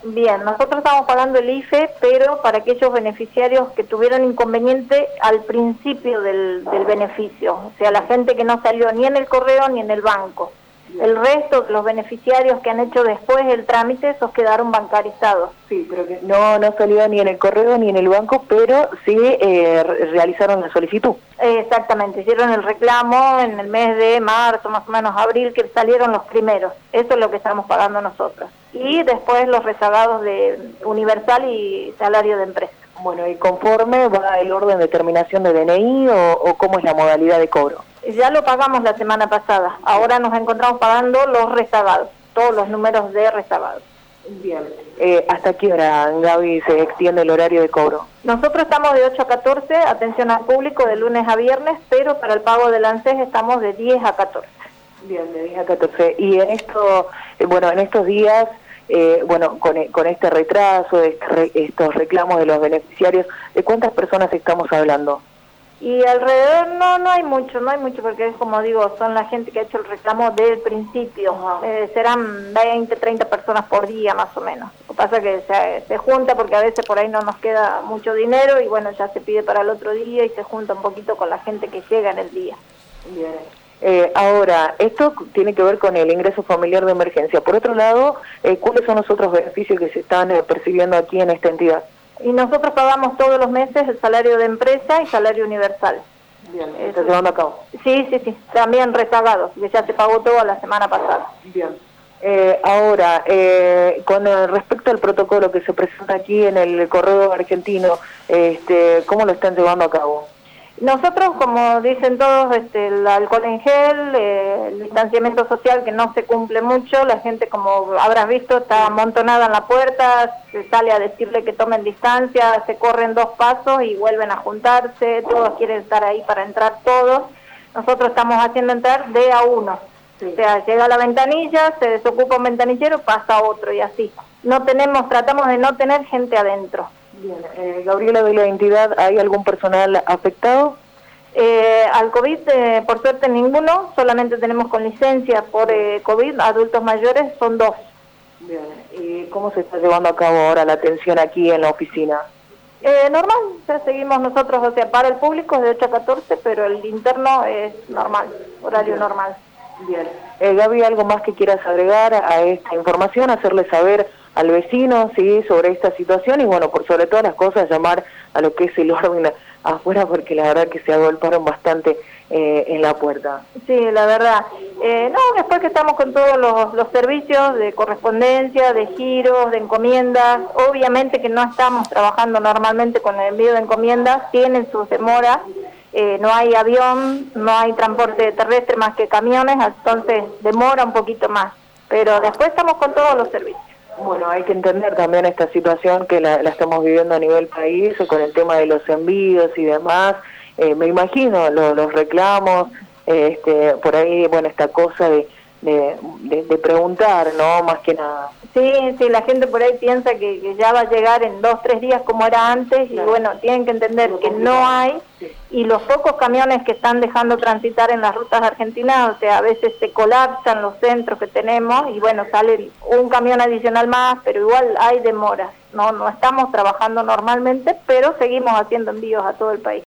Bien, nosotros estamos pagando el IFE, pero para aquellos beneficiarios que tuvieron inconveniente al principio del beneficio, o sea, la gente que no salió ni en el correo ni en el banco. El resto de los beneficiarios que han hecho después el trámite, esos quedaron bancarizados. Sí, pero que no salió ni en el correo ni en el banco, pero sí realizaron la solicitud. Exactamente, hicieron el reclamo en el mes de marzo, más o menos abril, que salieron los primeros. Eso es lo que estamos pagando nosotros. Y después los rezagados de Universal y salario de empresa. Bueno, ¿y conforme va el orden de terminación de DNI o cómo es la modalidad de cobro? Ya lo pagamos la semana pasada, ahora nos encontramos pagando los rezagados, todos los números de rezagados. Bien. ¿Hasta qué hora, Gaby, se extiende el horario de cobro? Nosotros estamos de 8 a 14, atención al público de lunes a viernes, pero para el pago del ANSES estamos de 10 a 14. Bien, de 10 a 14. Y en en estos días, con este retraso, estos reclamos de los beneficiarios, ¿de cuántas personas estamos hablando? Y alrededor no hay mucho, porque es como digo, son la gente que ha hecho el reclamo desde el principio. Serán 20, 30 personas por día más o menos. Lo que pasa es que se junta porque a veces por ahí no nos queda mucho dinero y bueno, ya se pide para el otro día y se junta un poquito con la gente que llega en el día. Bien. Ahora, esto tiene que ver con el ingreso familiar de emergencia. Por otro lado, ¿cuáles son los otros beneficios que se están percibiendo aquí en esta entidad? Y nosotros pagamos todos los meses el salario de empresa y salario universal. Bien, ¿está llevando a cabo? Sí, también rezagados, que ya se pagó todo la semana pasada. Bien. Ahora, con respecto al protocolo que se presenta aquí en el correo argentino, ¿cómo lo están llevando a cabo? Nosotros, como dicen todos, el alcohol en gel, el distanciamiento social que no se cumple mucho, la gente, como habrás visto, está amontonada en la puerta, se sale a decirle que tomen distancia, se corren 2 pasos y vuelven a juntarse, todos quieren estar ahí para entrar todos. Nosotros estamos haciendo entrar de a uno, sí. O sea, llega a la ventanilla, se desocupa un ventanillero, pasa otro y así. Tratamos de no tener gente adentro. Bien. Gabriela, de la entidad, ¿hay algún personal afectado? Al COVID, por suerte ninguno, solamente tenemos con licencia por COVID, adultos mayores son 2. Bien. ¿Y cómo se está llevando a cabo ahora la atención aquí en la oficina? Normal, ya seguimos nosotros, o sea, para el público es de 8 a 14, pero el interno es normal, horario normal. Bien. Gaby, ¿algo más que quieras agregar a esta información? Hacerle saber al vecino, sí, sobre esta situación y bueno, por sobre todas las cosas, llamar a lo que es el orden afuera, porque la verdad que se agolparon bastante en la puerta. Sí, la verdad. Después que estamos con todos los servicios de correspondencia, de giros, de encomiendas, obviamente que no estamos trabajando normalmente con el envío de encomiendas, tienen sus demoras. No hay avión, no hay transporte terrestre más que camiones, entonces demora un poquito más, pero después estamos con todos los servicios. Bueno, hay que entender también esta situación que la estamos viviendo a nivel país, con el tema de los envíos y demás. Me imagino los reclamos, por ahí, bueno, esta cosa de preguntar, ¿no? Más que nada. Sí, la gente por ahí piensa que ya va a llegar en 2, 3 días como era antes, claro. Y bueno, tienen que entender que no hay, sí. Y los pocos camiones que están dejando transitar en las rutas argentinas, o sea, a veces se colapsan los centros que tenemos y bueno, sale un camión adicional más, pero igual hay demoras, no estamos trabajando normalmente, pero seguimos haciendo envíos a todo el país.